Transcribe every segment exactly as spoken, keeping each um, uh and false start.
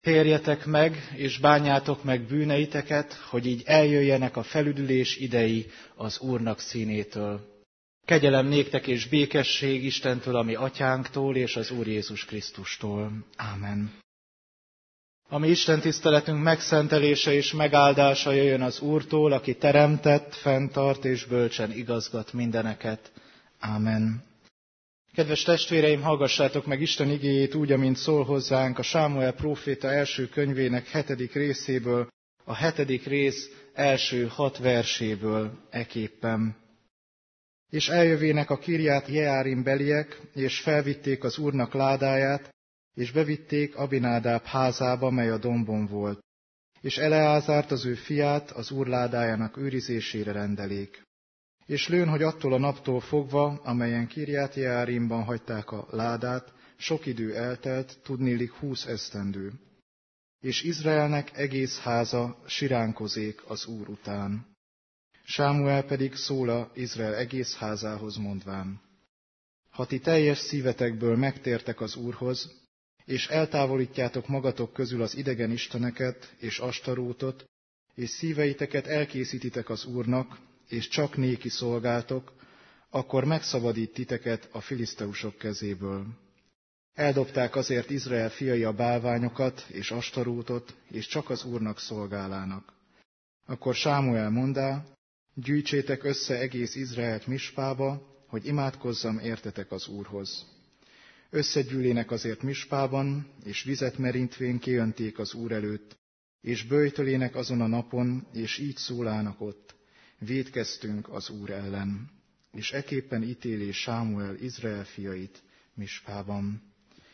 Térjetek meg, és bánjátok meg bűneiteket, hogy így eljöjjenek a felüdülés idei az Úrnak színétől. Kegyelem néktek és békesség Istentől, ami atyánktól, és az Úr Jézus Krisztustól. Ámen. A mi Isten tiszteletünk megszentelése és megáldása jöjjön az Úrtól, aki teremtett, fenntart és bölcsen igazgat mindeneket. Ámen. Kedves testvéreim, hallgassátok meg Isten igéjét úgy, amint szól hozzánk a Sámuel próféta első könyvének hetedik részéből, a hetedik rész első hat verséből eképpen. És eljövének a Kirját Jeárim beliek, és felvitték az Úrnak ládáját, és bevitték Abinádáb házába, mely a dombon volt. És Eleázárt, az ő fiát, az Úr ládájának őrizésére rendelék. És lőn, hogy attól a naptól fogva, amelyen Kirját Jeárimban hagyták a ládát, sok idő eltelt, tudniillik húsz esztendő. És Izraelnek egész háza siránkozék az Úr után. Sámuel pedig szóla Izrael egész házához mondván: ha ti teljes szívetekből megtértek az Úrhoz, és eltávolítjátok magatok közül az idegen isteneket és Astarótot, és szíveiteket elkészítitek az Úrnak, és csak néki szolgáltok, akkor megszabadít titeket a filiszteusok kezéből. Eldobták azért Izrael fiai a bálványokat és Astarótot, és csak az Úrnak szolgálának. Akkor Sámuel mondá: gyűjtsétek össze egész Izraelt Mispába, hogy imádkozzam értetek az Úrhoz. Összegyűlének azért Mispában, és vizet merintvén kijönték az Úr előtt, és böjtölének azon a napon, és így szólának ott: vétkeztünk az Úr ellen. És eképpen ítéli Sámuel Izrael fiait Mispában.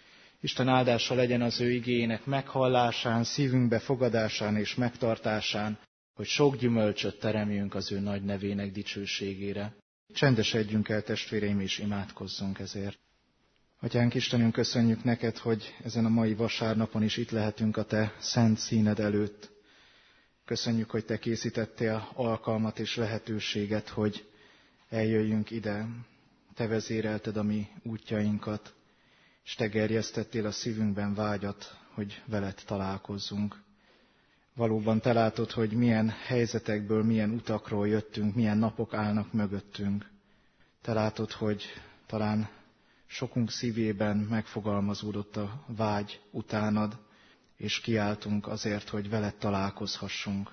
Isten áldása legyen az ő igéjének meghallásán, szívünkbe fogadásán és megtartásán, hogy sok gyümölcsöt teremjünk az ő nagy nevének dicsőségére. Csendesedjünk el, testvéreim, és imádkozzunk ezért. Atyánk Istenünk, köszönjük neked, hogy ezen a mai vasárnapon is itt lehetünk a te szent színed előtt. Köszönjük, hogy te készítettél alkalmat és lehetőséget, hogy eljöjjünk ide. Te vezérelted a mi útjainkat, és te gerjesztettél a szívünkben vágyat, hogy veled találkozzunk. Valóban te látod, hogy milyen helyzetekből, milyen utakról jöttünk, milyen napok állnak mögöttünk. Te látod, hogy talán sokunk szívében megfogalmazódott a vágy utánad, és kiáltunk azért, hogy veled találkozhassunk.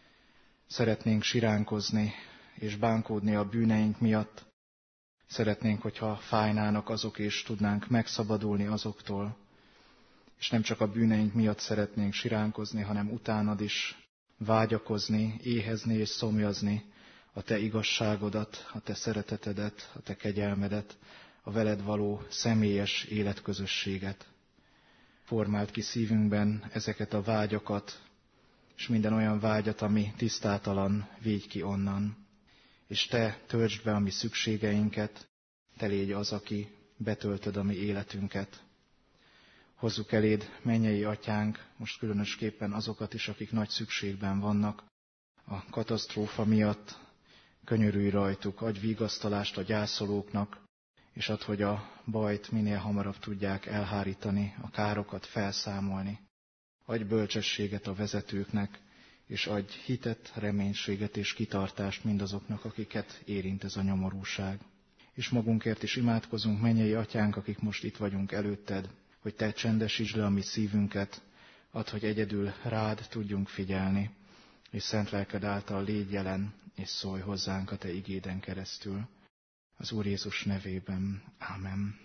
Szeretnénk siránkozni és bánkódni a bűneink miatt. Szeretnénk, hogyha fájnának azok, és tudnánk megszabadulni azoktól. És nem csak a bűneink miatt szeretnénk siránkozni, hanem utánad is vágyakozni, éhezni és szomjazni a te igazságodat, a te szeretetedet, a te kegyelmedet, a veled való személyes életközösséget. Formáld ki szívünkben ezeket a vágyakat, és minden olyan vágyat, ami tisztátalan, védj ki onnan. És te töltsd be a mi szükségeinket, te légy az, aki betöltöd a mi életünket. Hozzuk eléd, mennyei atyánk, most különösképpen azokat is, akik nagy szükségben vannak a katasztrófa miatt. Könyörülj rajtuk, adj vigasztalást a gyászolóknak, és add, hogy a bajt minél hamarabb tudják elhárítani, a károkat felszámolni. Adj bölcsességet a vezetőknek, és adj hitet, reménységet és kitartást mindazoknak, akiket érint ez a nyomorúság. És magunkért is imádkozunk, mennyei atyánk, akik most itt vagyunk előtted, hogy te csendesítsd le a mi szívünket, add, hogy egyedül rád tudjunk figyelni, és szent lelked által légy jelen, és szólj hozzánk a te igéden keresztül. Az Úr Jézus nevében. Ámen.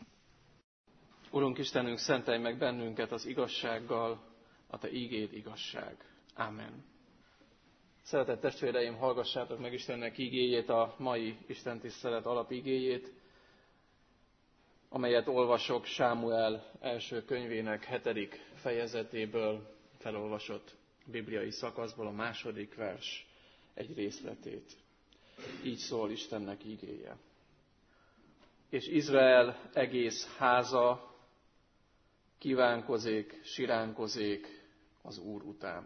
Urunk Istenünk, szentelj meg bennünket az igazsággal, a te ígéd igazság. Ámen. Szeretett testvéreim, hallgassátok meg Istennek ígéjét, a mai istentisztelet alapigéjét, amelyet olvasok Sámuel első könyvének hetedik fejezetéből, felolvasott bibliai szakaszból, a második vers egy részletét. Így szól Istennek ígéje. És Izrael egész háza kívánkozék, siránkozék az Úr után.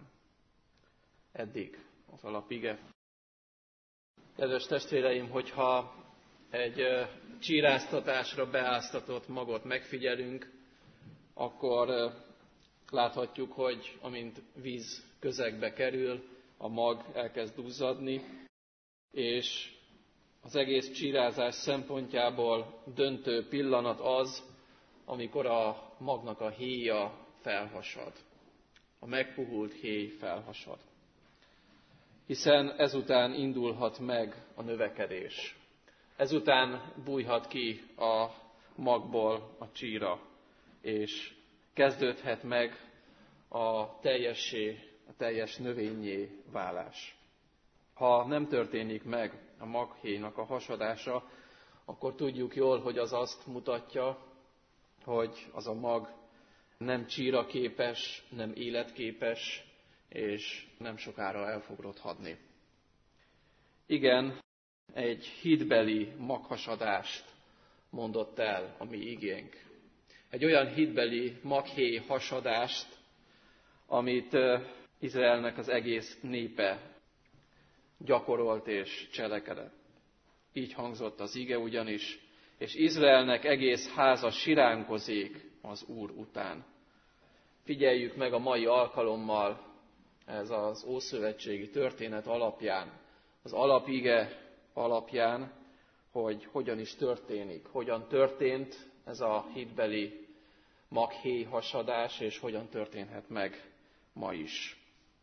Eddig az alapige. Kedves testvéreim, hogyha egy csíráztatásra beáztatott magot megfigyelünk, akkor Láthatjuk, hogy amint víz közegbe kerül, a mag elkezd duzzadni, és az egész csírázás szempontjából döntő pillanat az, amikor a magnak a héja felhasad. A megpuhult héj felhasad. Hiszen ezután indulhat meg a növekedés. Ezután bújhat ki a magból a csíra, és kezdődhet meg a teljessé, a teljes növényé válás. Ha nem történik meg a maghéjnak a hasadása, akkor tudjuk jól, hogy az azt mutatja, hogy az a mag nem csíra képes, nem életképes, és nem sokára el fog rothadni. Igen, egy hitbeli maghasadást mondott el a mi igénk. Egy olyan hitbeli maghéj hasadást, amit Izraelnek az egész népe gyakorolt és cselekedett. Így hangzott az ige ugyanis, és Izraelnek egész háza siránkozik az Úr után. Figyeljük meg a mai alkalommal, ez az ószövetségi történet alapján, az alapige alapján, hogy hogyan is történik, hogyan történt ez a hitbeli maghéj hasadás, és hogyan történhet meg ma is.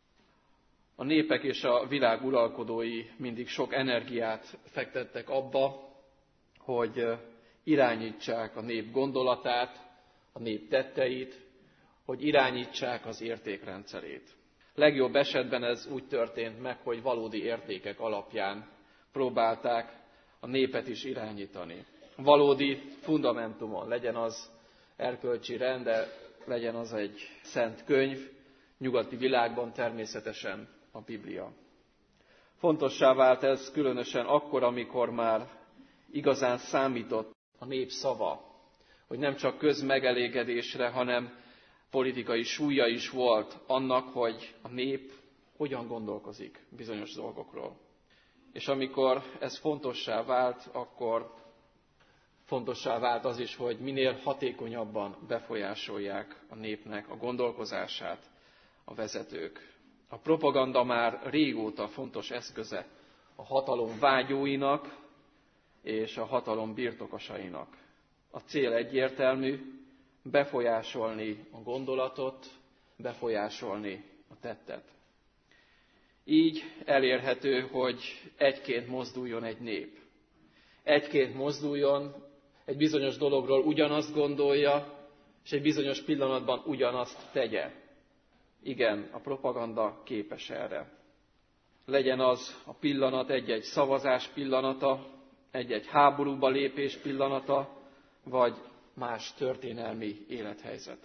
A népek és a világ uralkodói mindig sok energiát fektettek abba, hogy irányítsák a nép gondolatát, a nép tetteit, hogy irányítsák az értékrendszerét. Legjobb esetben ez úgy történt meg, hogy valódi értékek alapján próbálták a népet is irányítani. Valódi fundamentumon, legyen az erkölcsi rend, de legyen az egy szent könyv, nyugati világban természetesen a Biblia. Fontossá vált ez különösen akkor, amikor már igazán számított a nép szava, hogy nem csak közmegelégedésre, hanem politikai súlya is volt annak, hogy a nép hogyan gondolkozik bizonyos dolgokról. És amikor ez fontossá vált, akkor fontossá vált az is, hogy minél hatékonyabban befolyásolják a népnek a gondolkozását a vezetők. A propaganda már régóta fontos eszköze a hatalom vágyóinak és a hatalom birtokosainak. A cél egyértelmű, befolyásolni a gondolatot, befolyásolni a tettet. Így elérhető, hogy egyként mozduljon egy nép. Egyként mozduljon, egy bizonyos dologról ugyanazt gondolja, és egy bizonyos pillanatban ugyanazt tegye. Igen, a propaganda képes erre. Legyen az a pillanat egy-egy szavazás pillanata, egy-egy háborúba lépés pillanata, vagy más történelmi élethelyzet.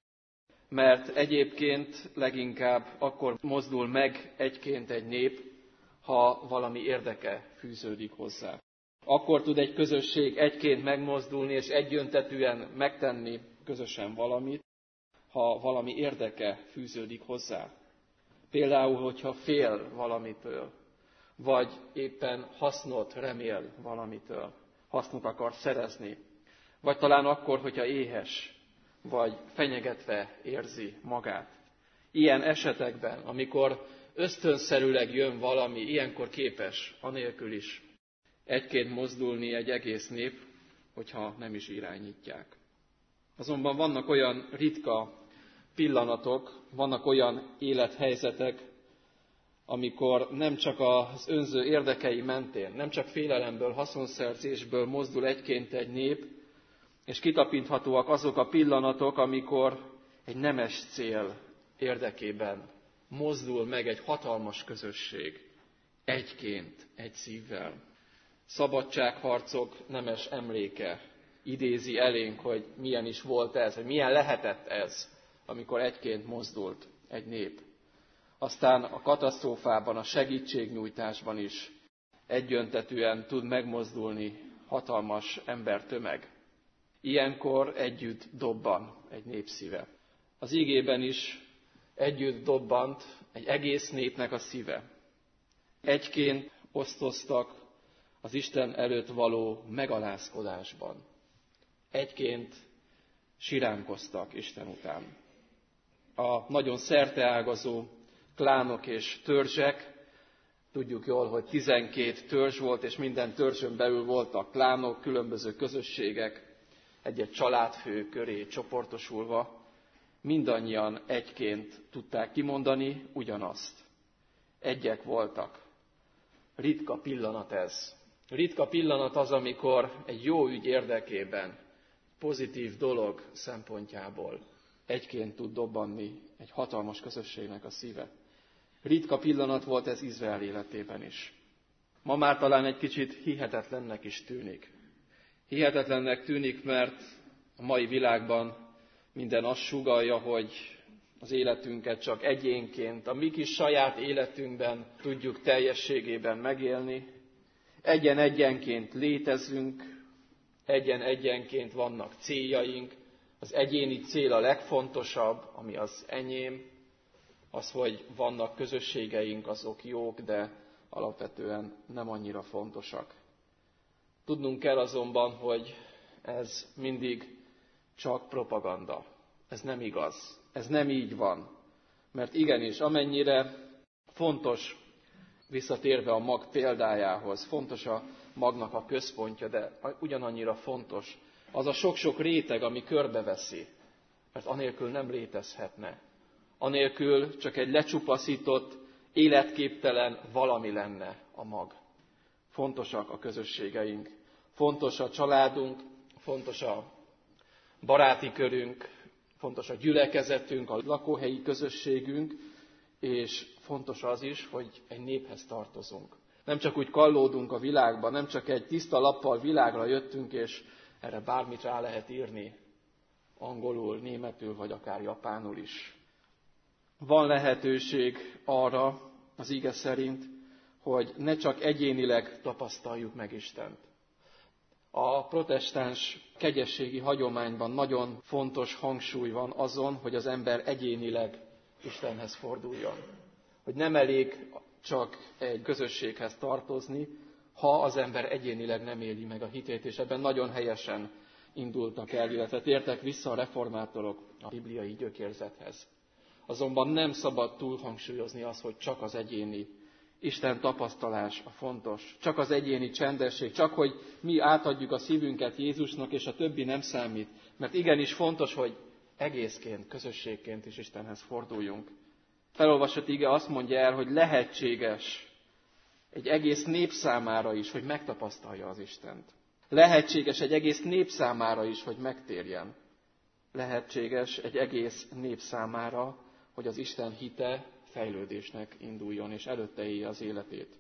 Mert egyébként leginkább akkor mozdul meg egyként egy nép, ha valami érdeke fűződik hozzá. Akkor tud egy közösség egyként megmozdulni és egyöntetűen megtenni közösen valamit, ha valami érdeke fűződik hozzá. Például, hogyha fél valamitől, vagy éppen hasznot remél valamitől, hasznot akar szerezni, vagy talán akkor, hogyha éhes, vagy fenyegetve érzi magát. Ilyen esetekben, amikor ösztönszerűleg jön valami, ilyenkor képes anélkül is egyként mozdulni egy egész nép, hogyha nem is irányítják. Azonban vannak olyan ritka pillanatok, vannak olyan élethelyzetek, amikor nem csak az önző érdekei mentén, nem csak félelemből, haszonszerzésből mozdul egyként egy nép, és kitapinthatóak azok a pillanatok, amikor egy nemes cél érdekében mozdul meg egy hatalmas közösség, egyként, egy szívvel. Szabadságharcok nemes emléke idézi elénk, hogy milyen is volt ez, hogy milyen lehetett ez, amikor egyként mozdult egy nép. Aztán a katasztrófában, a segítségnyújtásban is egyöntetűen tud megmozdulni hatalmas embertömeg. Ilyenkor együtt dobban egy nép szíve. Az igében is együtt dobbant egy egész népnek a szíve. Egyként osztoztak az Isten előtt való megalázkodásban. Egyként siránkoztak Isten után. a nagyon szerteágazó klánok és törzsek. Tudjuk jól, hogy tizenkét törzs volt, és minden törzsön belül voltak klánok, különböző közösségek, egy-egy családfő köré csoportosulva. Mindannyian egyként tudták kimondani ugyanazt. Egyek voltak. Ritka pillanat ez. Ritka pillanat az, amikor egy jó ügy érdekében, pozitív dolog szempontjából egyként tud dobbanni egy hatalmas közösségnek a szíve. Ritka pillanat volt ez Izrael életében is. Ma már talán egy kicsit hihetetlennek is tűnik. Hihetetlennek tűnik, mert a mai világban minden azt sugallja, hogy az életünket csak egyénként, a mi kis saját életünkben tudjuk teljességében megélni. Egyen-egyenként létezünk, egyen-egyenként vannak céljaink. Az egyéni cél a legfontosabb, ami az enyém. Az, hogy vannak közösségeink, azok jók, de alapvetően nem annyira fontosak. Tudnunk kell azonban, hogy ez mindig csak propaganda. Ez nem igaz. Ez nem így van. Mert igenis, amennyire fontos, visszatérve a mag példájához, fontos a magnak a központja, de ugyanannyira fontos az a sok-sok réteg, ami körbeveszi. Mert anélkül nem létezhetne. Anélkül csak egy lecsupaszított, életképtelen valami lenne a mag. Fontosak a közösségeink, fontos a családunk, fontos a baráti körünk, fontos a gyülekezetünk, a lakóhelyi közösségünk, és fontos az is, hogy egy néphez tartozunk. Nem csak úgy kallódunk a világban, nem csak egy tiszta lappal világra jöttünk, és erre bármit rá lehet írni, angolul, németül, vagy akár japánul is. Van lehetőség arra, az ige szerint, hogy ne csak egyénileg tapasztaljuk meg Istent. A protestáns kegyességi hagyományban nagyon fontos hangsúly van azon, hogy az ember egyénileg Istenhez forduljon. Hogy nem elég csak egy közösséghez tartozni, ha az ember egyénileg nem éli meg a hitét, és ebben nagyon helyesen indultak el, illetve tértek vissza a reformátorok a bibliai gyökérzethez. Azonban nem szabad túlhangsúlyozni azt, hogy csak az egyéni Isten tapasztalás a fontos, csak az egyéni csendesség, csak hogy mi átadjuk a szívünket Jézusnak, és a többi nem számít. Mert igenis fontos, hogy egészként, közösségként is Istenhez forduljunk. Felolvasott ige azt mondja el, hogy lehetséges egy egész nép számára is, hogy megtapasztalja az Istent. Lehetséges egy egész nép számára is, hogy megtérjen. Lehetséges egy egész nép számára, hogy az Isten hite fejlődésnek induljon, és előtte élje az életét.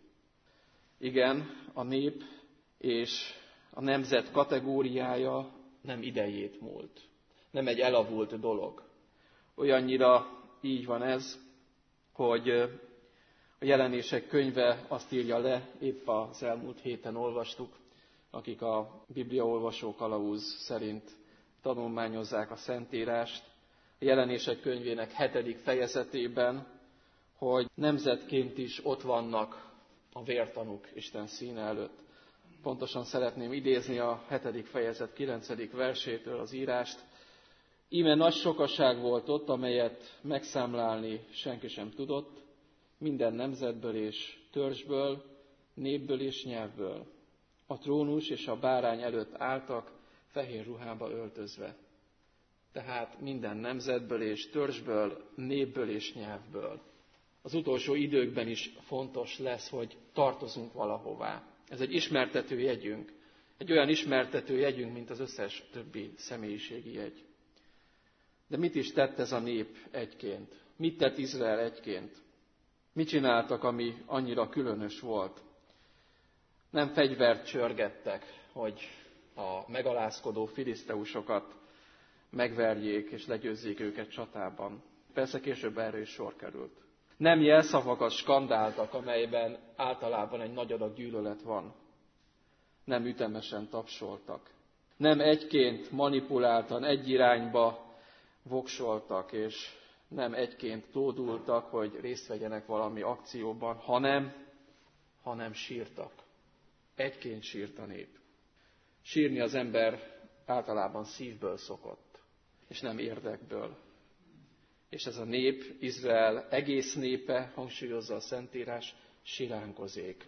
Igen, a nép és a nemzet kategóriája nem idejét múlt. Nem egy elavult dolog. Olyannyira így van ez, hogy a Jelenések könyve azt írja le, épp az elmúlt héten olvastuk, akik a bibliaolvasó kalauz szerint tanulmányozzák a Szentírást, a Jelenések könyvének hetedik fejezetében, hogy nemzetként is ott vannak a vértanúk Isten színe előtt. Pontosan szeretném idézni a hetedik fejezet kilencedik versétől az írást. Íme nagy sokaság volt ott, amelyet megszámlálni senki sem tudott, minden nemzetből és törzsből, népből és nyelvből. A trónus és a bárány előtt álltak, fehér ruhába öltözve. Tehát minden nemzetből és törzsből, népből és nyelvből. Az utolsó időkben is fontos lesz, hogy tartozunk valahová. Ez egy ismertető jegyünk. Egy olyan ismertető jegyünk, mint az összes többi személyiségi jegy. De mit is tett ez a nép egyként? Mit tett Izrael egyként? Mit csináltak, ami annyira különös volt? Nem fegyvert csörgettek, hogy a megalázkodó filiszteusokat megverjék és legyőzzék őket csatában. Persze később erre is sor került. Nem jelszavakat skandáltak, amelyben általában egy nagy adag gyűlölet van. Nem ütemesen tapsoltak. Nem egyként manipuláltan egy irányba voksoltak, és nem egyként tódultak, hogy részt vegyenek valami akcióban, hanem, hanem sírtak. Egyként sírt a nép. Sírni az ember általában szívből szokott, és nem érdekből. És ez a nép, Izrael egész népe, hangsúlyozza a Szentírás, siránkozék,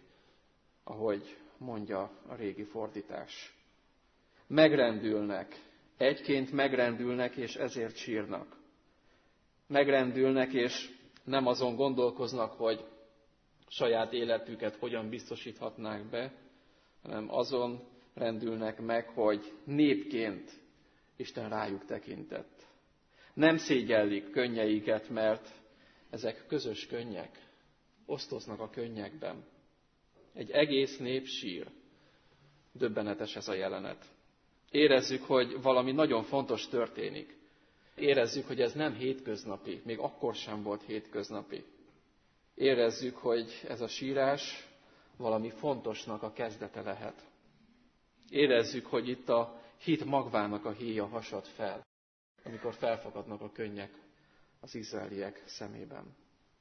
ahogy mondja a régi fordítás. Megrendülnek, egyként megrendülnek, és ezért sírnak. Megrendülnek, és nem azon gondolkoznak, hogy saját életüket hogyan biztosíthatnák be, hanem azon rendülnek meg, hogy népként Isten rájuk tekintett. Nem szégyellik könnyeiket, mert ezek közös könnyek, osztoznak a könnyekben. Egy egész nép sír. Döbbenetes ez a jelenet. Érezzük, hogy valami nagyon fontos történik. Érezzük, hogy ez nem hétköznapi, még akkor sem volt hétköznapi. Érezzük, hogy ez a sírás valami fontosnak a kezdete lehet. Érezzük, hogy itt a hit magvának a héja hasad fel, amikor felfakadnak a könnyek az izraeliek szemében.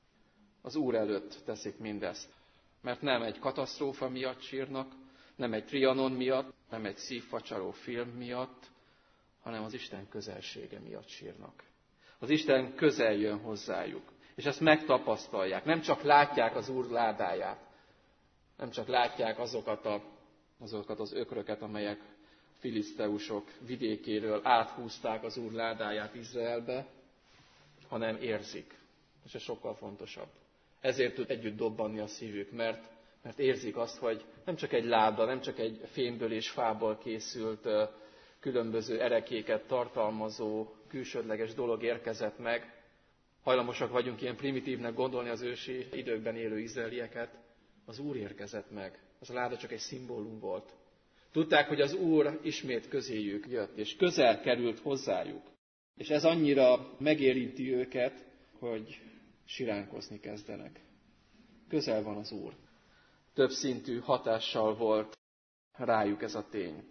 Az Úr előtt teszik mindezt, mert nem egy katasztrófa miatt sírnak, nem egy Trianon miatt, nem egy szívfacsaró film miatt, hanem az Isten közelsége miatt sírnak. Az Isten közel jön hozzájuk, és ezt megtapasztalják. Nem csak látják az Úr ládáját, nem csak látják azokat, a, azokat az ökröket, amelyek filiszteusok vidékéről áthúzták az Úr ládáját Izraelbe, hanem érzik. És ez sokkal fontosabb. Ezért tud együtt dobbanni a szívük, mert, mert érzik azt, hogy nem csak egy láda, nem csak egy fémből és fából készült különböző erekéket tartalmazó külsődleges dolog érkezett meg. Hajlamosak vagyunk ilyen primitívnek gondolni az ősi időkben élő izraelieket. Az Úr érkezett meg. Az a láda csak egy szimbólum volt. Tudták, hogy az Úr ismét közéjük jött, és közel került hozzájuk. És ez annyira megérinti őket, hogy siránkozni kezdenek. Közel van az Úr. Több szintű hatással volt rájuk ez a tény.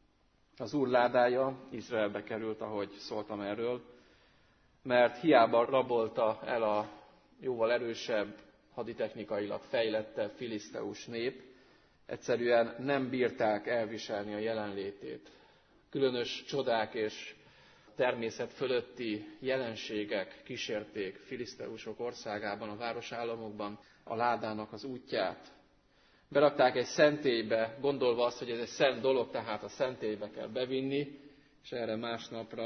Az Úr ládája Izraelbe került, ahogy szóltam erről, mert hiába rabolta el a jóval erősebb, haditechnikailag fejlettebb filiszteus nép, egyszerűen nem bírták elviselni a jelenlétét. Különös csodák és természet fölötti jelenségek kísérték filiszteusok országában, a városállamokban a ládának az útját. Berakták egy szentélybe, gondolva azt, hogy ez egy szent dolog, tehát a szentélybe kell bevinni, és erre másnapra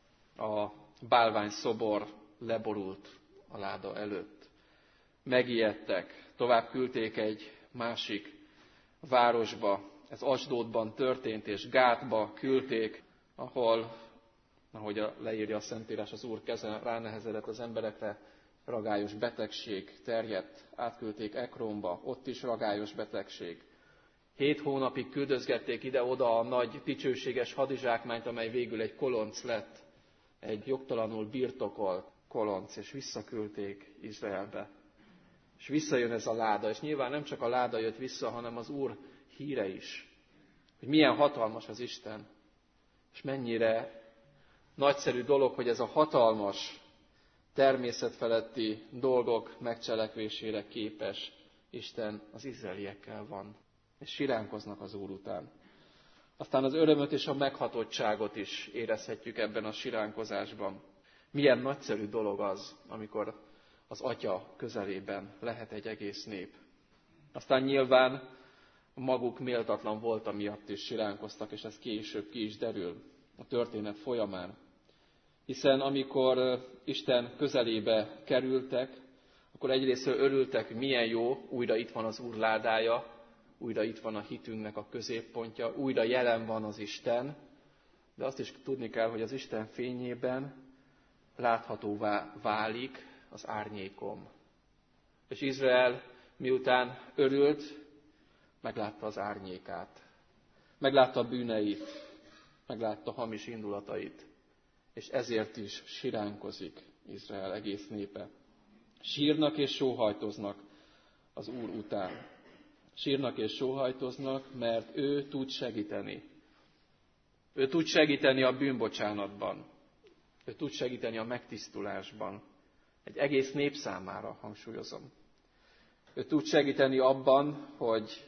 a bálvány szobor leborult a láda előtt. Megijedtek, tovább küldték egy másik városba, ez Asdódban történt, és Gátba küldték, ahol, ahogy a, leírja a Szentírás, az Úr keze ránehezedett az emberekre, ragályos betegség terjedt, átküldték Ekronba, ott is ragályos betegség. Hét hónapig küldözgették ide-oda a nagy, dicsőséges hadizsákmányt, amely végül egy kolonc lett, egy jogtalanul birtokolt kolonc, és visszaküldték Izraelbe. És visszajön ez a láda, és nyilván nem csak a láda jött vissza, hanem az Úr híre is, hogy milyen hatalmas az Isten, és mennyire nagyszerű dolog, hogy ez a hatalmas, természetfeletti dolgok megcselekvésére képes Isten az izraeliekkel van, és siránkoznak az Úr után. Aztán az örömöt és a meghatottságot is érezhetjük ebben a siránkozásban. Milyen nagyszerű dolog az, amikor az Atya közelében lehet egy egész nép. Aztán nyilván maguk méltatlan volta miatt is siránkoztak, és ez később ki is derül a történet folyamán. Hiszen amikor Isten közelébe kerültek, akkor egyrésztről örültek, milyen jó, újra itt van az Úr ládája, újra itt van a hitünknek a középpontja, újra jelen van az Isten, de azt is tudni kell, hogy az Isten fényében láthatóvá válik az árnyékom. És Izrael miután örült, meglátta az árnyékát, meglátta a bűneit, meglátta hamis indulatait, és ezért is siránkozik Izrael egész népe. Sírnak és sóhajtoznak az Úr után. Sírnak és sóhajtoznak, mert ő tud segíteni. Ő tud segíteni a bűnbocsánatban. Ő tud segíteni a megtisztulásban. Egy egész nép számára, hangsúlyozom. Ő tud segíteni abban, hogy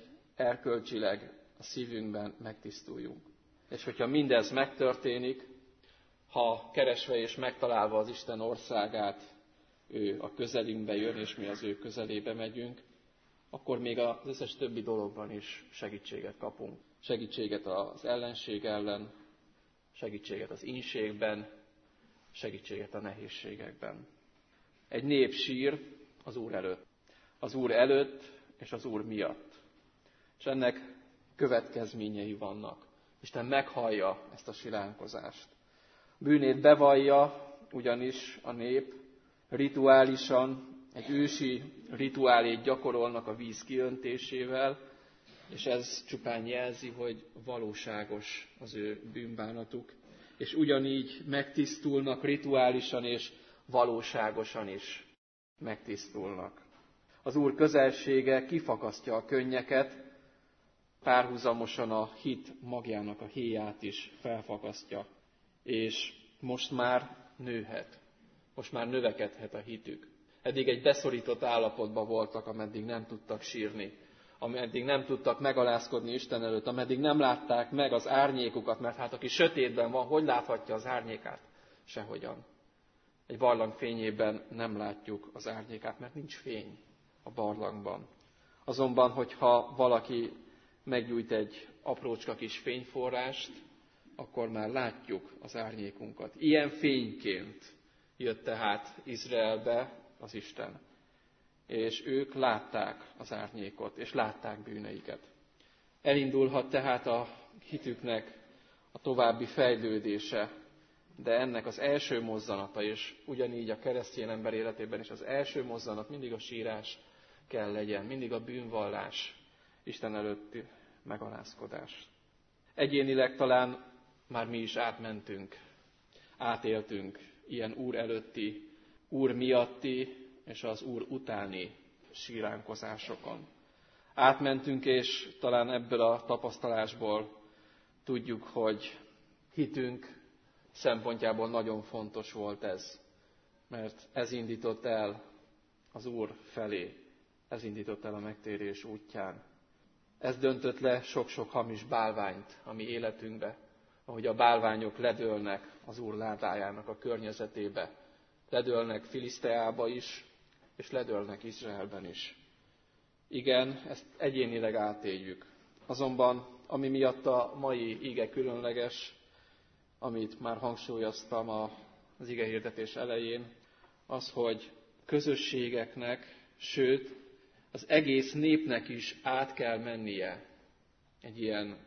erkölcsileg a szívünkben megtisztuljunk. És hogyha mindez megtörténik, ha keresve és megtalálva az Isten országát, ő a közelünkbe jön, és mi az ő közelébe megyünk, akkor még az összes többi dologban is segítséget kapunk. Segítséget az ellenség ellen, segítséget az ínségben, segítséget a nehézségekben. Egy nép sír az Úr előtt. Az Úr előtt és az Úr miatt. És ennek következményei vannak. Isten meghallja ezt a siránkozást. Bűnét bevallja ugyanis a nép, rituálisan, egy ősi rituálét gyakorolnak a víz kiöntésével, és ez csupán jelzi, hogy valóságos az ő bűnbánatuk, és ugyanígy megtisztulnak rituálisan és valóságosan is megtisztulnak. Az Úr közelsége kifakasztja a könnyeket, párhuzamosan a hit magjának a héját is felfakasztja, és most már nőhet, most már növekedhet a hitük. Eddig egy beszorított állapotban voltak, ameddig nem tudtak sírni, ameddig nem tudtak megalázkodni Isten előtt, ameddig nem látták meg az árnyékukat, mert hát aki sötétben van, hogy láthatja az árnyékát? Sehogyan. Egy barlang fényében nem látjuk az árnyékát, mert nincs fény a barlangban. Azonban, hogyha valaki meggyújt egy aprócska kis fényforrást, akkor már látjuk az árnyékunkat. Ilyen fényként jött tehát Izraelbe az Isten. És ők látták az árnyékot, és látták bűneiket. Elindulhat tehát a hitüknek a további fejlődése, de ennek az első mozzanata, és ugyanígy a keresztény ember életében is az első mozzanat mindig a sírás kell legyen, mindig a bűnvallás, Isten előtti megalázkodás. Egyénileg talán már mi is átmentünk, átéltünk ilyen Úr előtti, Úr miatti és az Úr utáni síránkozásokon. Átmentünk, és talán ebből a tapasztalásból tudjuk, hogy hitünk szempontjából nagyon fontos volt ez, mert ez indított el az Úr felé, ez indított el a megtérés útján. Ez döntött le sok-sok hamis bálványt a mi életünkbe, ahogy a bálványok ledőlnek az Úr ládájának a környezetébe, ledőlnek Filiszteába is, és ledőlnek Izraelben is. Igen, ezt egyénileg átéljük. Azonban, ami miatt a mai ige különleges, amit már hangsúlyoztam az igehirdetés elején, az, hogy közösségeknek, sőt, az egész népnek is át kell mennie egy ilyen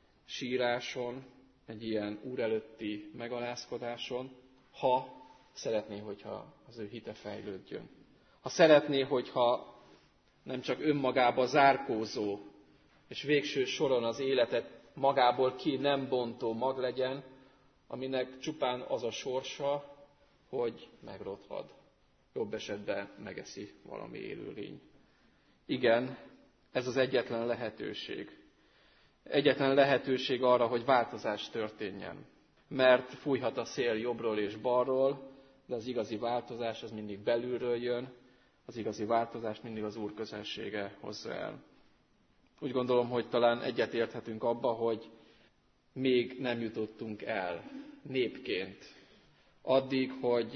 síráson, egy ilyen Úr előtti megalázkodáson, ha szeretné, hogyha az ő hite fejlődjön. Ha szeretné, hogyha nem csak önmagába zárkózó, és végső soron az életet magából ki nem bontó mag legyen, aminek csupán az a sorsa, hogy megrothad. Jobb esetben megeszi valami élőlény. Igen, ez az egyetlen lehetőség. Egyetlen lehetőség arra, hogy változás történjen. Mert fújhat a szél jobbról és balról, de az igazi változás az mindig belülről jön, az igazi változás mindig az Úr közelsége hozza el. Úgy gondolom, hogy talán egyetérthetünk abba, hogy még nem jutottunk el népként addig, hogy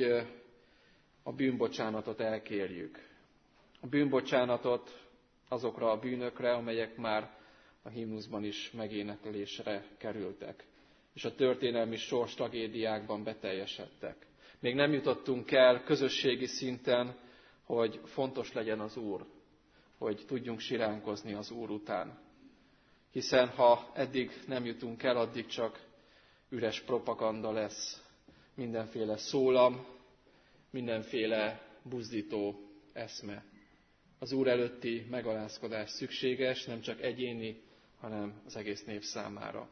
a bűnbocsánatot elkérjük. A bűnbocsánatot azokra a bűnökre, amelyek már a himnuszban is megéneklésre kerültek, és a történelmi sors tragédiákban beteljesedtek. Még nem jutottunk el közösségi szinten, hogy fontos legyen az Úr, hogy tudjunk siránkozni az Úr után. Hiszen ha eddig nem jutunk el, addig csak üres propaganda lesz, mindenféle szólam, mindenféle buzdító eszme. Az Úr előtti megalázkodás szükséges, nem csak egyéni, hanem az egész nép számára.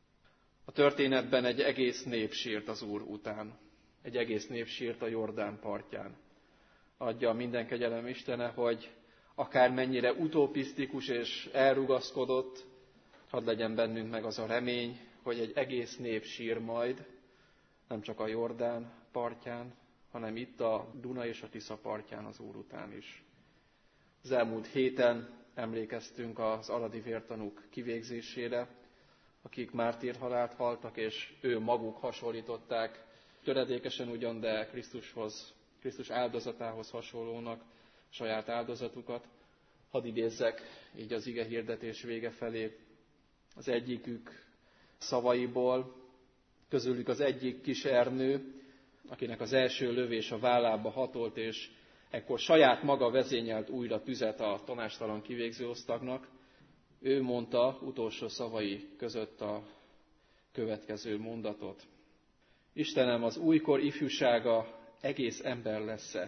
A történetben egy egész nép sírt az Úr után. Egy egész nép sírt a Jordán partján. Adja minden kegyelem Istene, hogy akármennyire utopisztikus és elrugaszkodott, hadd legyen bennünk meg az a remény, hogy egy egész nép sír majd, nem csak a Jordán partján, hanem itt a Duna és a Tisza partján az Úr után is. Az elmúlt héten emlékeztünk az aradi vértanúk kivégzésére, akik mártírhalált haltak, és ő maguk hasonlították töredékesen ugyan, de Krisztushoz, Krisztus áldozatához hasonlónak saját áldozatukat. Hadd idézzek így az ige hirdetés vége felé az egyikük szavaiból. Közülük az egyik kis Ernő, akinek az első lövés a vállába hatolt, és ekkor saját maga vezényelt újra tüzet a tanácstalan kivégző osztagnak. Ő mondta utolsó szavai között a következő mondatot. Istenem, az újkor ifjúsága egész ember lesz-e?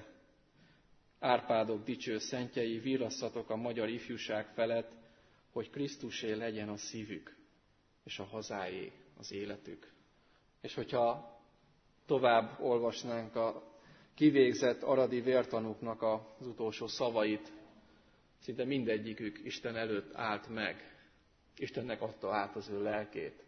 Árpádok dicső szentjei, virrasszatok a magyar ifjúság felett, hogy Krisztusé legyen a szívük, és a hazáé az életük. És hogyha tovább olvasnánk a kivégzett aradi vértanúknak az utolsó szavait, szinte mindegyikük Isten előtt állt meg. Istennek adta át az ő lelkét.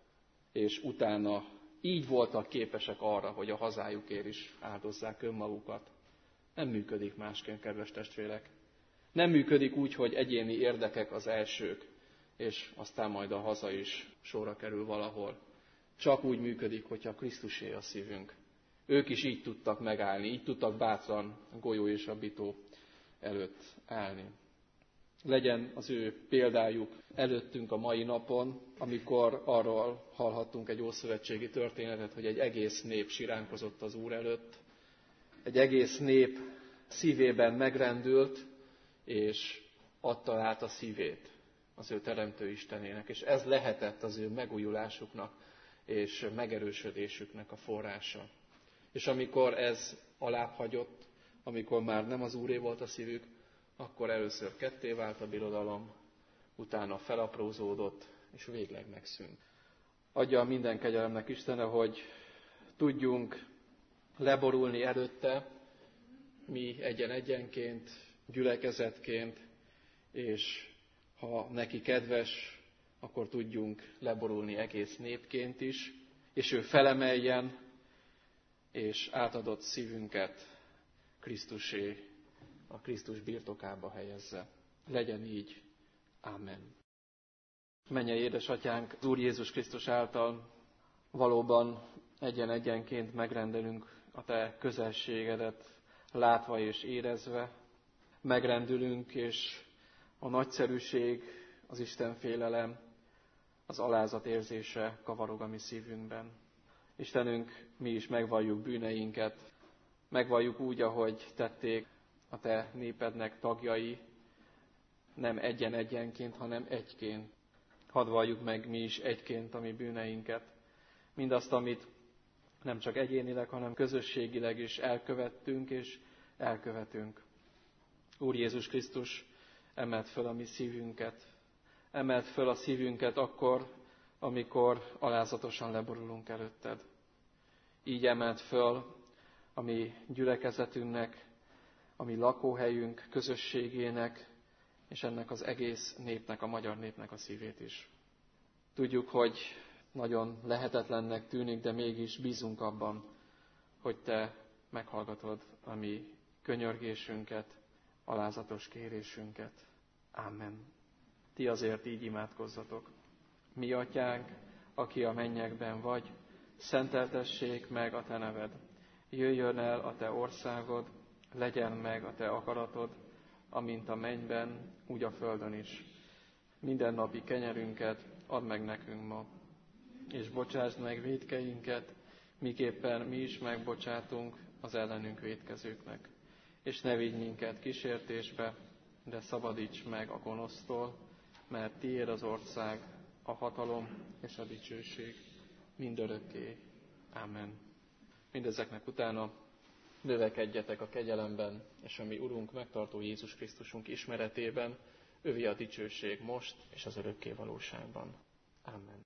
És utána így voltak képesek arra, hogy a hazájukért is áldozzák önmagukat. Nem működik másként, kedves testvérek. Nem működik úgy, hogy egyéni érdekek az elsők, és aztán majd a haza is sorra kerül valahol. Csak úgy működik, hogyha Krisztusé a szívünk. Ők is így tudtak megállni, így tudtak bátran a golyó és a bitó előtt állni. Legyen az ő példájuk előttünk a mai napon, amikor arról hallhattunk egy ószövetségi történetet, hogy egy egész nép siránkozott az Úr előtt. Egy egész nép szívében megrendült, és adta át a szívét az ő teremtő Istenének. És ez lehetett az ő megújulásuknak és megerősödésüknek a forrása. És amikor ez alábbhagyott, amikor már nem az Úré volt a szívük, akkor először ketté vált a birodalom, utána felaprózódott, és végleg megszűnt. Adja minden kegyelemnek Istene, hogy tudjunk leborulni előtte, mi egyen-egyenként, gyülekezetként, és ha neki kedves, akkor tudjunk leborulni egész népként is, és ő felemeljen, és átadott szívünket Krisztusé, a Krisztus birtokába helyezze. Legyen így. Amen. Mennyei édesatyánk, az Úr Jézus Krisztus által valóban egyen-egyenként megrendelünk a te közelségedet látva és érezve. Megrendülünk, és a nagyszerűség, az Isten félelem, az alázat érzése kavarog a mi szívünkben. Istenünk, mi is megvalljuk bűneinket, megvalljuk úgy, ahogy tették a te népednek tagjai, nem egyen-egyenként, hanem egyként. Hadd valljuk meg mi is egyként a mi bűneinket. Mindazt, amit nem csak egyénileg, hanem közösségileg is elkövettünk és elkövetünk. Úr Jézus Krisztus, emeld föl a mi szívünket. Emeld föl a szívünket akkor, amikor alázatosan leborulunk előtted. Így emeld föl a mi gyülekezetünknek, a mi lakóhelyünk, közösségének, és ennek az egész népnek, a magyar népnek a szívét is. Tudjuk, hogy nagyon lehetetlennek tűnik, de mégis bízunk abban, hogy te meghallgatod a mi könyörgésünket, alázatos kérésünket. Amen. Ti azért így imádkozzatok. Mi atyánk, aki a mennyekben vagy, szenteltessék meg a te neved. Jöjjön el a te országod, legyen meg a te akaratod, amint a mennyben, úgy a földön is. Mindennapi kenyerünket add meg nekünk ma, és bocsásd meg vétkeinket, miképpen mi is megbocsátunk az ellenünk vétkezőknek. És ne vigy minket kísértésbe, de szabadíts meg a gonosztól, mert tiéd az ország, a hatalom és a dicsőség mindörökké. Amen. Mindezeknek utána növekedjetek a kegyelemben, és a mi Urunk, megtartó Jézus Krisztusunk ismeretében, övé a dicsőség most és az örökké valóságban. Amen.